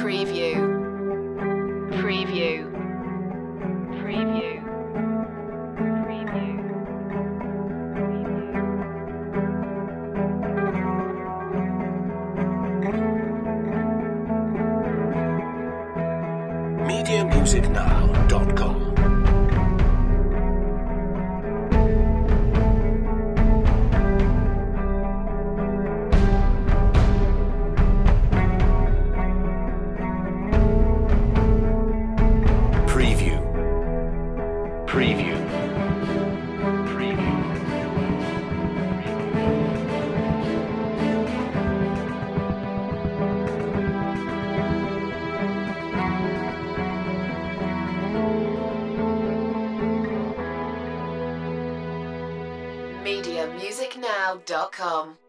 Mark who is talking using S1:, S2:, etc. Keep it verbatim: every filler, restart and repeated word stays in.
S1: Preview. Preview. Preview. Preview.
S2: media music now dot com. Preview. Preview. Preview.
S1: media music now dot com